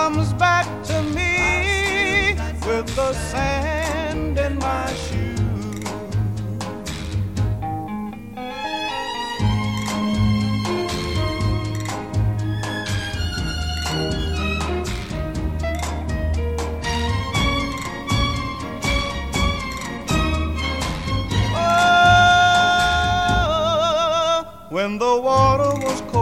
comes back to me with the sand in my shoe. When the water was cold